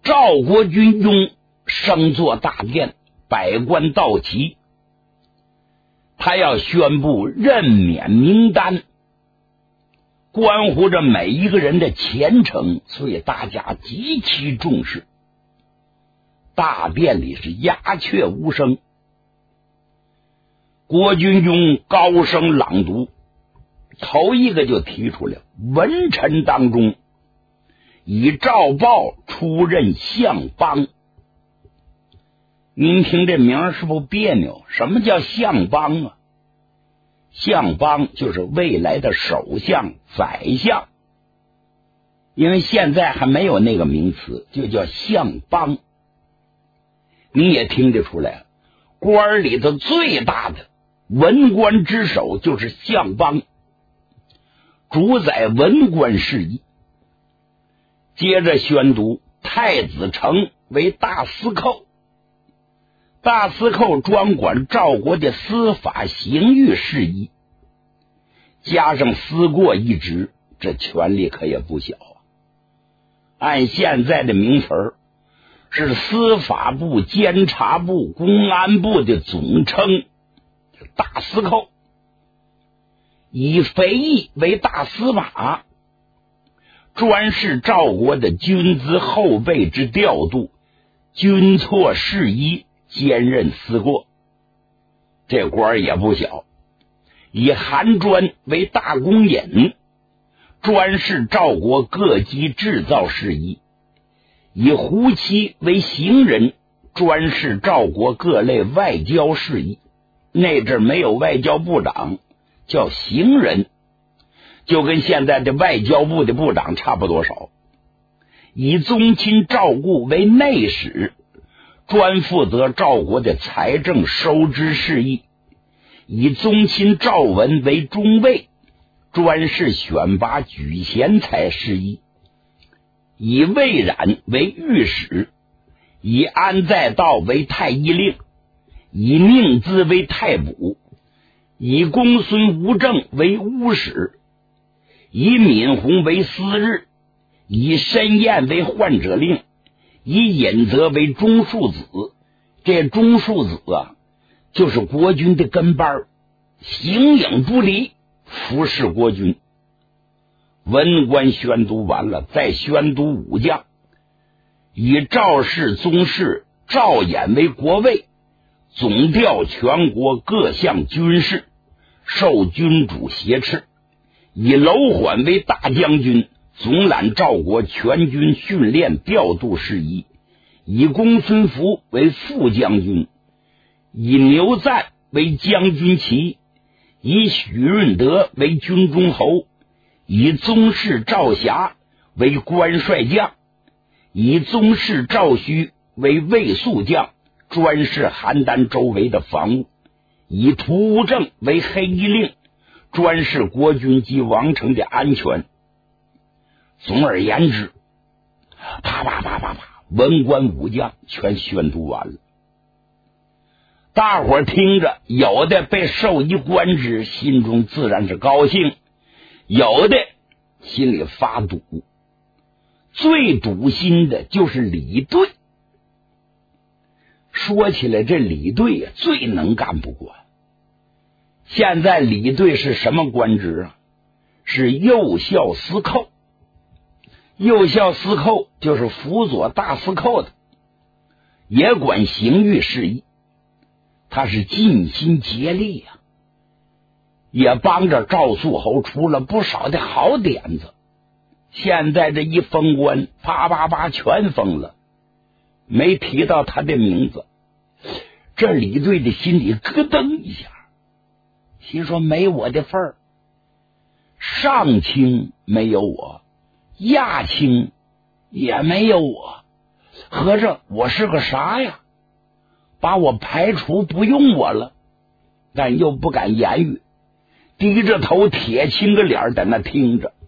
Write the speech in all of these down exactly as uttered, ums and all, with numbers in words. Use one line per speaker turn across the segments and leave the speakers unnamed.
赵国军中升座大殿，百官到齐，他要宣布任免名单，关乎着每一个人的前程，所以大家极其重视。大殿里是鸦雀无声，郭军中高声朗读，头一个就提出了文臣当中以赵豹出任相邦。您听这名是不是别扭？什么叫相邦啊？相邦就是未来的首相、宰相，因为现在还没有那个名词，就叫相邦。你也听得出来，官里头最大的文官之首就是相邦，主宰文官事宜。接着宣读太子成为大司寇，大司寇专管赵国的司法刑狱事宜，加上司过一职，这权力可也不小啊。按现在的名词儿，是司法部、监察部、公安部的总称，大司寇。以肥义为大司马，专事赵国的军资后备之调度，军错事宜，兼任司过，这官也不小。以韩专为大公尹，专事赵国各机制造事宜。以胡妻为行人，专事赵国各类外交事宜。那阵没有外交部长，叫行人，就跟现在的外交部的部长差不多少。以宗亲赵固为内史，专负责赵国的财政收支事宜。以宗亲赵文为中尉，专事选拔举贤才事宜。以魏冉为御史，以安在道为太医令，以宁资为太卜，以公孙无正为巫史，以闵弘为司日，以申彦为患者令，以尹泽为中庶子。这中庶子啊，就是国君的跟班，形影不离，服侍国君。文官宣读完了，再宣读武将。以赵氏宗室赵衍为国尉，总调全国各项军事，受君主挟持。以楼缓为大将军，总揽赵国全军训练调度事宜。以公孙福为副将军，以牛赞为将军旗，以许润德为军中侯，以宗室赵霞为关帅将，以宗室赵须为卫宿将，专事邯郸周围的防务。以屠无正为黑衣令，专事国军及王城的安全。总而言之，啪啪啪啪啪，文官武将全宣读完了。大伙儿听着，有的被授一官职，心中自然是高兴，有的心里发堵。最堵心的就是李队。说起来，这李队啊，最能干不过。现在李队是什么官职啊？是右校司寇。右校司寇就是辅佐大司寇的，也管刑狱事宜。他是尽心竭力呀、啊，也帮着赵肃侯出了不少的好点子。现在这一封官，啪啪啪全封了，没提到他的名字。这李队的心里咯噔一下，心说没我的份儿，上卿没有我，亚卿也没有我，合着我是个啥呀？把我排除，不用我了。但又不敢言语，低着头铁青个脸在那听着。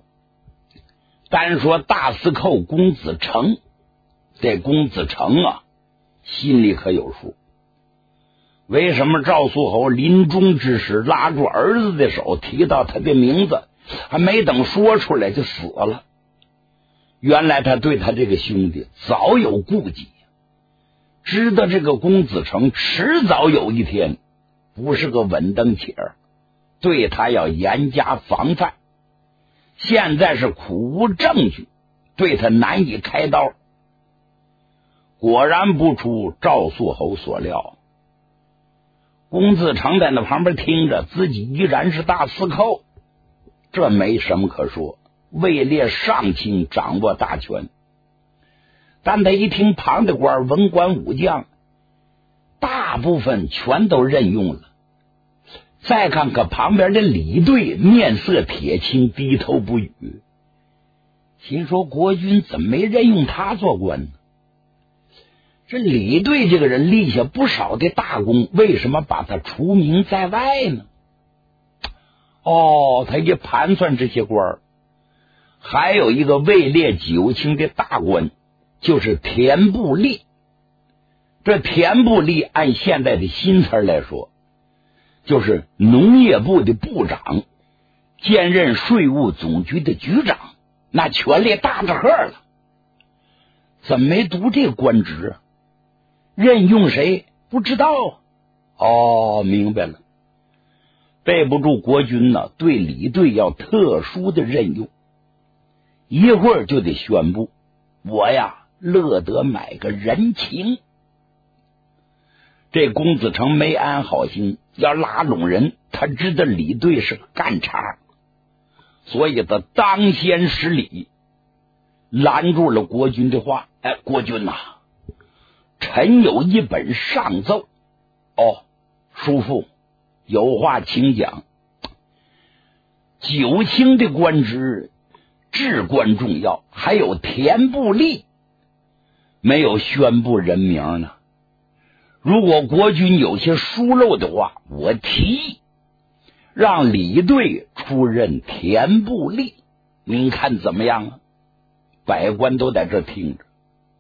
单说大司寇公子成，这公子成啊，心里可有数。为什么赵肃侯临终之时拉住儿子的手，提到他的名字，还没等说出来就死了？ 原来他对他这个兄弟早有顾忌，知道这个公子成迟早有一天不是个稳当且儿，对他要严加防范。现在是苦无证据，对他难以开刀。果然不出赵肃侯所料，公子成在那旁边听着，自己依然是大司寇，这没什么可说，位列上卿，掌握大权。但他一听旁的官文官武将大部分全都任用了，再看看旁边的李队，面色铁青，低头不语，心说国君怎么没任用他做官呢？这李队这个人立下不少的大功，为什么把他除名在外呢？哦，他一盘算这些官，还有一个位列九卿的大官，就是田部立。这田部立按现在的新词来说，就是农业部的部长，兼任税务总局的局长，那权力大着赫了。怎么没读这个官职啊？任用谁不知道？哦，明白了，背不住国君呢，对李队要特殊的任用，一会儿就得宣布，我呀乐得买个人情。这公子成没安好心，要拉拢人，他知道李队是个干茬，所以他当先施礼，拦住了国君的话。哎，国君呐、啊，臣有一本上奏。哦，叔父有话请讲。九卿的官职至关重要，还有田部立没有宣布人名呢。如果国君有些疏漏的话，我提议让李队出任田部立，您看怎么样啊？百官都在这听着。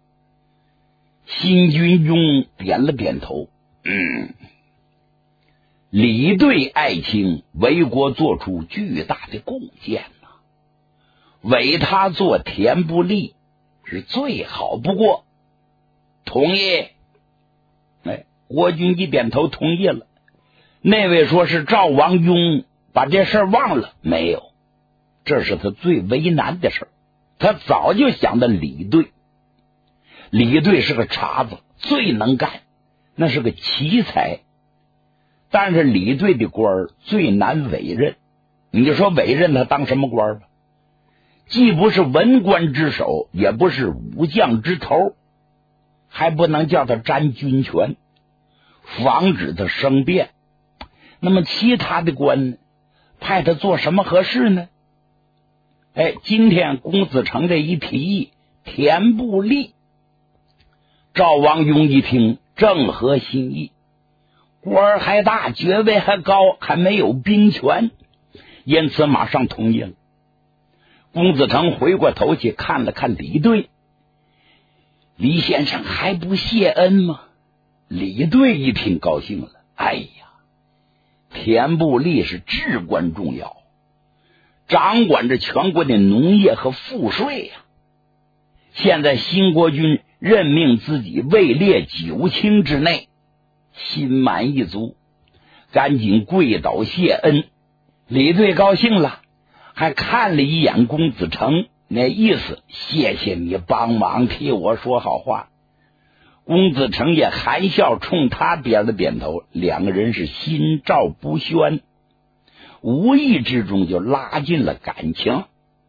新君庸点了点头，嗯，李队爱卿为国做出巨大的贡献呐、啊，委他做田部立是最好不过，同意。哎，国君一点头同意了。那位说是赵王雍把这事忘了没有？这是他最为难的事，他早就想到李队。李队是个茬子，最能干，那是个奇才。但是李队的官最难委任，你就说委任他当什么官吧？既不是文官之首，也不是武将之头，还不能叫他沾军权，防止他生变。那么其他的官呢，派他做什么合适呢？哎，今天公子成这一提议，田部立，赵王雍一听正合心意，官还大，爵位还高，还没有兵权，因此马上同意了。公子成回过头去看了看李队，李先生还不谢恩吗？李队一听高兴了，哎呀，田部立是至关重要，掌管着全国的农业和赋税呀、啊。现在新国君任命自己位列九卿之内，心满意足，赶紧跪倒谢恩。李队高兴了，还看了一眼公子成，那意思谢谢你帮忙替我说好话。公子成也含笑冲他点了点头，两个人是心照不宣，无意之中就拉近了感情。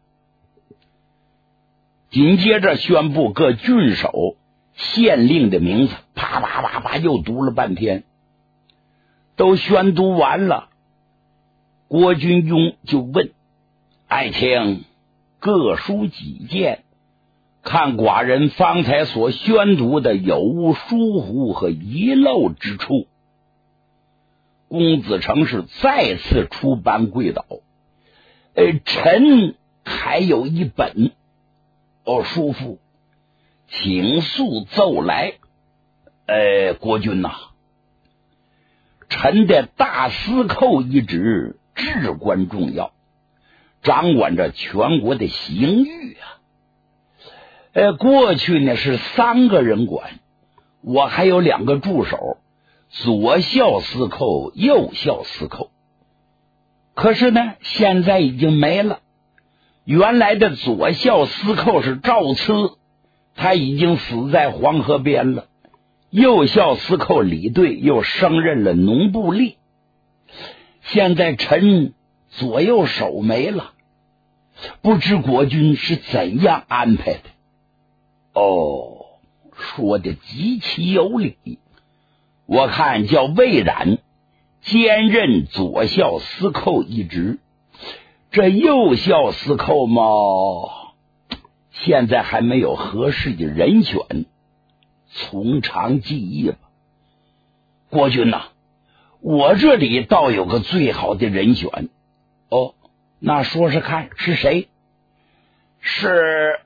紧接着宣布各郡守县令的名字，啪啪啪啪又读了半天，都宣读完了。郭君庸就问：爱卿各抒己见，看寡人方才所宣读的有无疏忽和遗漏之处？公子成是再次出班跪倒，呃，臣还有一本。哦，叔父，请速奏来。呃，国君呐、啊，臣的大司寇一职至关重要，掌管着全国的刑狱啊。 呃，过去呢是三个人管，我还有两个助手，左校司寇、右校司寇。可是呢，现在已经没了。原来的左校司寇是赵慈，他已经死在黄河边了。右校司寇李队又升任了农部吏。现在陈左右手没了，不知国君是怎样安排的。哦，说的极其有理。我看叫魏冉兼任左校司寇一职，这右校司寇嘛，现在还没有合适的人选，从长计议吧。国君呐，我这里倒有个最好的人选。哦，那说说看是谁？是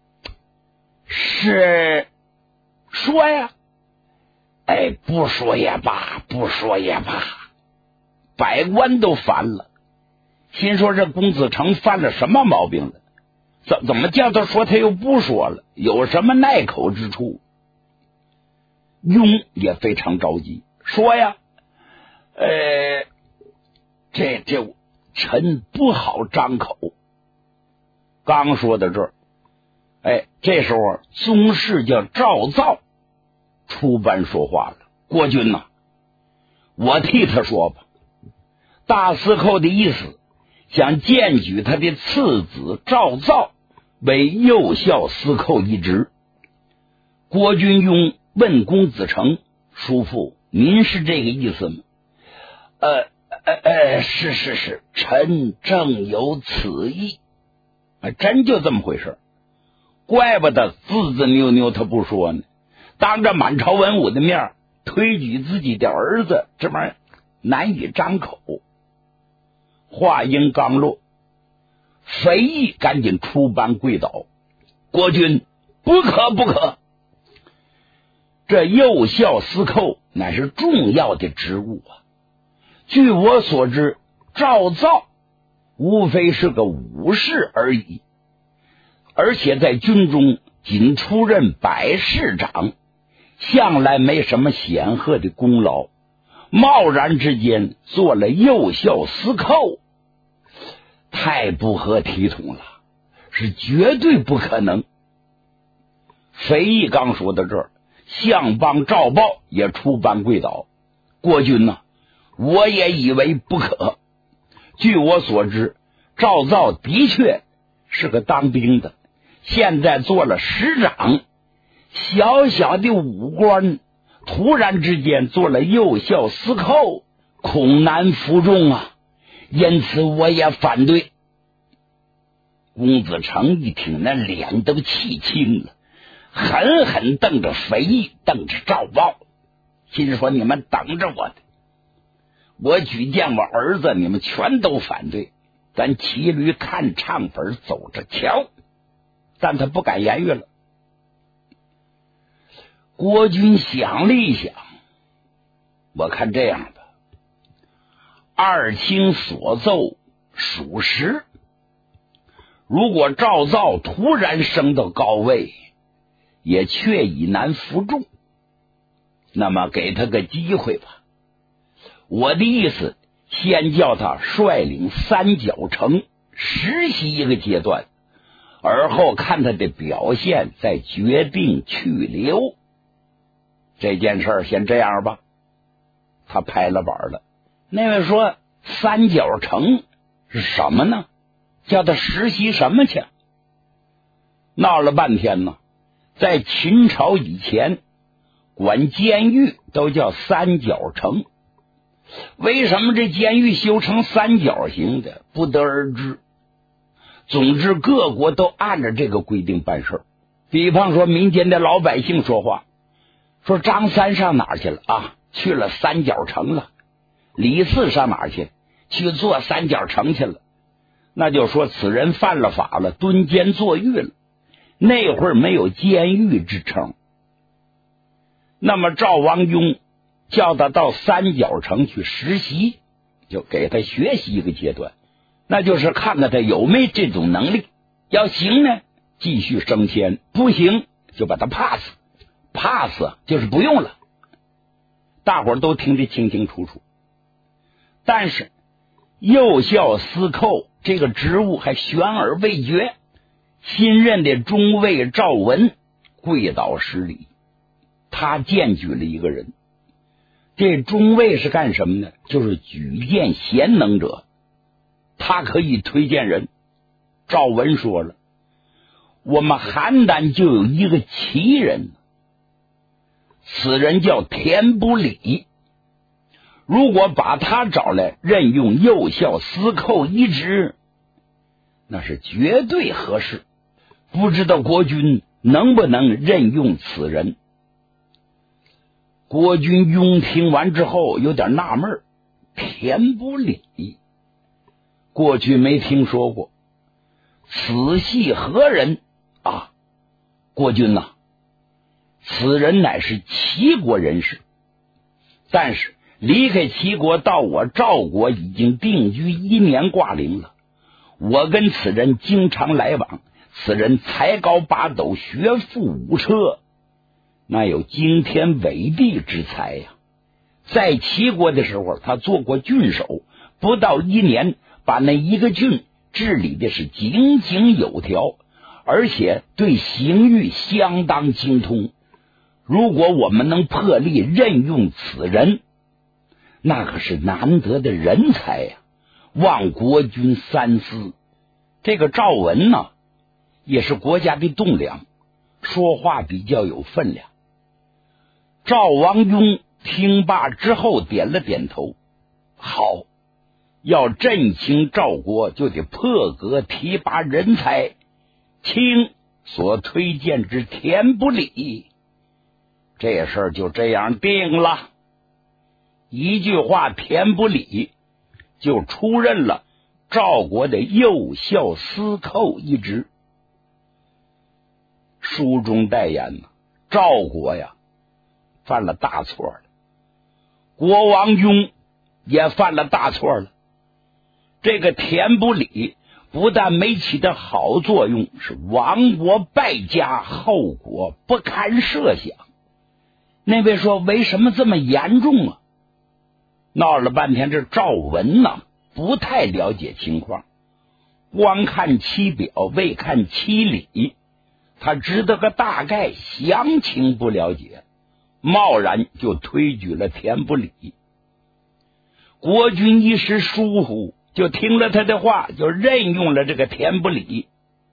是说呀。哎，不说也罢，不说也罢。百官都烦了，心说这公子成犯了什么毛病了？怎怎么叫他说他又不说了？有什么耐口之处？雍也非常着急，说呀，呃，这这臣不好张口。刚说到这儿，哎，这时候宗室叫赵造出班说话了：“国君呐，我替他说吧。大司寇的意思，想荐举他的次子赵造为右校司寇一职。国君雍问公子成：叔父，您是这个意思吗？呃呃呃，是是是，臣正有此意。啊，真就这么回事，怪不得字字扭扭他不说呢。当着满朝文武的面推举自己的儿子，这玩意儿难以张口。话音刚落，肥义赶紧出班跪倒：国君，不可不可！这右校司寇乃是重要的职务啊。据我所知，赵造无非是个武士而已，而且在军中仅出任百事长，向来没什么显赫的功劳，贸然之间做了右校司寇，太不合体统了，是绝对不可能。肥义刚说到这儿，相邦赵豹也出班跪倒：国君呐、啊，我也以为不可。据我所知，赵造的确是个当兵的，现在做了师长，小小的武官突然之间做了右校司寇，恐难服众啊，因此我也反对。公子成一听，那脸都气青了，狠狠瞪着肥义，瞪着赵豹，心说你们等着我的，我举荐我儿子，你们全都反对，咱骑驴看唱本，走着瞧。但他不敢言语了。国君想了一想，我看这样吧，二卿所奏属实，如果赵造突然升到高位，也确已难服众，那么给他个机会吧。我的意思，先叫他率领三角城实习一个阶段，而后看他的表现，再决定去留。这件事儿先这样吧。他拍了板了。那位说三角城是什么呢？叫他实习什么去？闹了半天呢，在秦朝以前，管监狱都叫三角城。为什么这监狱修成三角形的，不得而知。总之各国都按照这个规定办事。比方说民间的老百姓说话，说张三上哪儿去了啊？去了三角城了。李四上哪儿去？去做三角城去了。那就说此人犯了法了，蹲监坐狱了。那会儿没有监狱之称。那么赵王雍叫他到三角城去实习，就给他学习一个阶段，那就是看看他有没有这种能力。要行呢， 继续升迁，不行就把他 pass pass 就是不用了。大伙儿都听得清清楚楚。但是右校司寇这个职务还悬而未决，新任的中尉赵文跪倒施礼，他荐举了一个人。这中尉是干什么呢？就是举荐贤能者，他可以推荐人。赵文说了，我们邯郸就有一个奇人，此人叫田不礼，如果把他找来任用右校司寇一职，那是绝对合适，不知道国君能不能任用此人。国君雍听完之后有点纳闷，田不礼过去没听说过，此系何人啊？国君呐、啊，此人乃是齐国人士，但是离开齐国到我赵国已经定居一年挂零了。我跟此人经常来往，此人才高八斗，学富五车，那有惊天伟地之才呀！在齐国的时候，他做过郡守，不到一年，把那一个郡治理的是井井有条，而且对刑狱相当精通。如果我们能破例任用此人，那可是难得的人才呀！望国君三思。这个赵文呢，也是国家的栋梁，说话比较有分量。赵王雍听罢之后点了点头，好，要振兴赵国，就得破格提拔人才。卿所推荐之田不礼，这事儿就这样定了。一句话，田不礼就出任了赵国的右校司寇一职。书中代言呢，赵国呀犯了大错了，国王雍也犯了大错了。这个田不礼不但没起到好作用，是亡国败家，后果不堪设想。那位说为什么这么严重啊？闹了半天，这赵文呢不太了解情况，光看其表未看其理，他知道个大概，详情不了解，贸然就推举了田不礼。国君一时疏忽，就听了他的话，就任用了这个田不礼。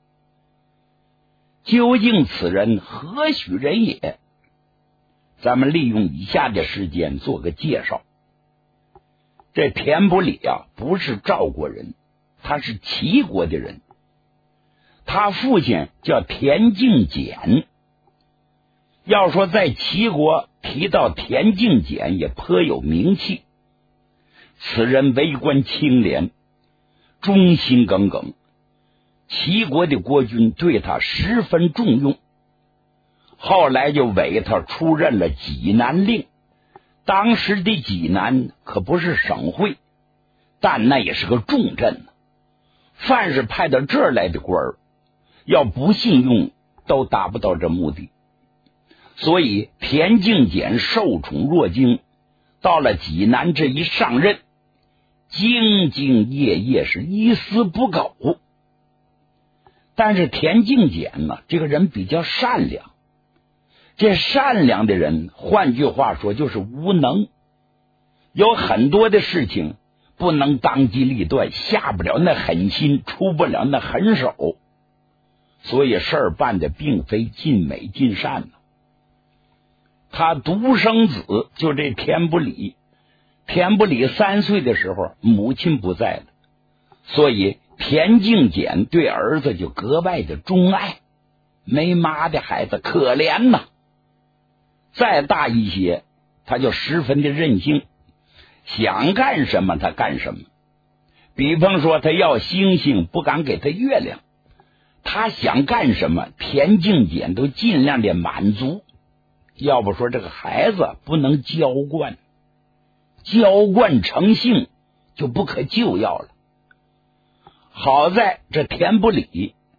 究竟此人何许人也？咱们利用以下的时间做个介绍。这田不礼啊，不是赵国人，他是齐国的人。他父亲叫田敬简。要说在齐国提到田敬简，也颇有名气。此人为官清廉，忠心耿耿，齐国的国君对他十分重用，后来就委他出任了济南令。当时的济南可不是省会，但那也是个重镇，凡是派到这儿来的官儿，要不信用都达不到这目的。所以田敬简受宠若惊，到了济南这一上任，兢兢业业，是一丝不苟。但是田敬简呢，这个人比较善良，这善良的人，换句话说就是无能，有很多的事情不能当机立断，下不了那狠心，出不了那狠手，所以事儿办的并非尽美尽善呢。他独生子就这田不礼，田不礼三岁的时候母亲不在了，所以田敬简对儿子就格外的钟爱，没妈的孩子可怜呐。再大一些，他就十分的任性，想干什么他干什么。比方说他要星星，不敢给他月亮，他想干什么田敬简都尽量的满足。要不说这个孩子不能娇惯，娇惯成性就不可救药了。好在这田不礼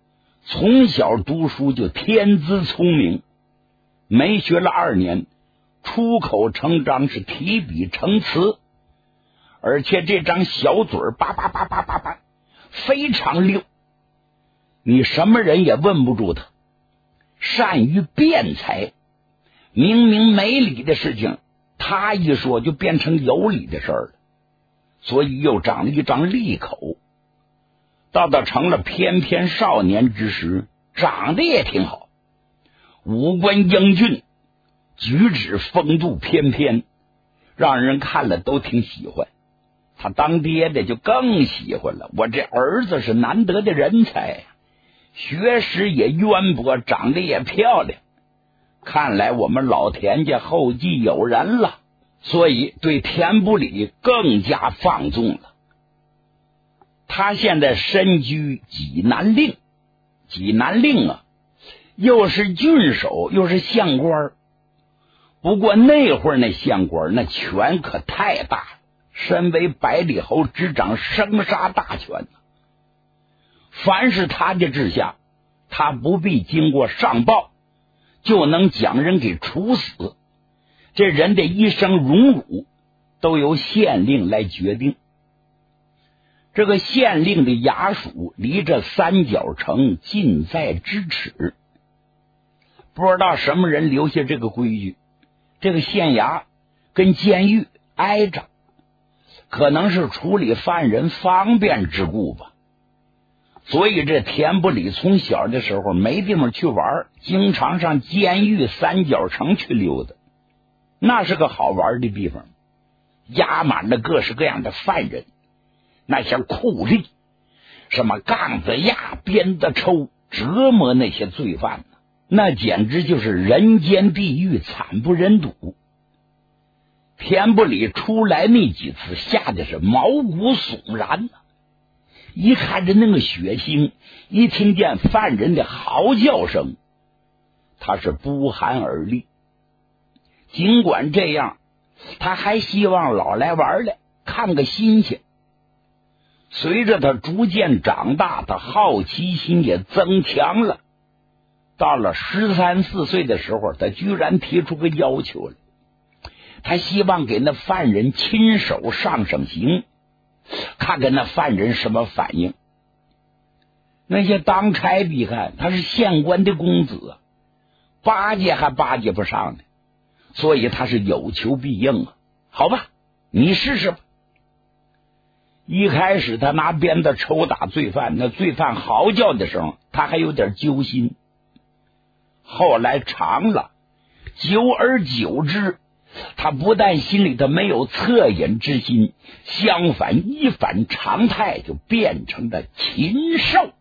从小读书就天资聪明，没学了二年，出口成章，是提笔成词，而且这张小嘴儿叭叭叭叭叭叭非常溜，你什么人也问不住他，善于辩才，明明没理的事情他一说就变成有理的事儿了，所以又长了一张利口。到他成了翩翩少年之时，长得也挺好，五官英俊，举止风度翩翩，让人看了都挺喜欢。他当爹的就更喜欢了，我这儿子是难得的人才呀，学识也渊博，长得也漂亮，看来我们老田家后继有人了，所以对田不礼更加放纵了。他现在身居济南令，济南令啊，又是郡守又是县官，不过那会儿那县官那权可太大了，身为百里侯，执掌生杀大权，凡是他的治下，他不必经过上报，就能将人给处死，这人的一生荣辱都由县令来决定。这个县令的衙署离这三角城近在咫尺，不知道什么人留下这个规矩，这个县衙跟监狱挨着，可能是处理犯人方便之故吧。所以这田不礼从小的时候没地方去玩，经常上监狱三角城去溜达，那是个好玩的地方，压满了各式各样的犯人，那些酷吏，什么杠子压、鞭子抽，折磨那些罪犯，那简直就是人间地狱，惨不忍睹。田不礼出来那几次，吓得是毛骨悚然，一看着那个血腥，一听见犯人的嚎叫声，他是不寒而栗。尽管这样，他还希望老来玩来看个新鲜。随着他逐渐长大，他好奇心也增强了。到了十三四岁的时候，他居然提出个要求来，他希望给那犯人亲手上上刑，看看那犯人什么反应。那些当差的看他是县官的公子，巴结还巴结不上呢，所以他是有求必应啊。好吧，你试试吧。一开始他拿鞭子抽打罪犯，那罪犯嚎叫的时候他还有点揪心，后来长了，久而久之，他不但心里头没有恻隐之心，相反一反常态，就变成了禽兽。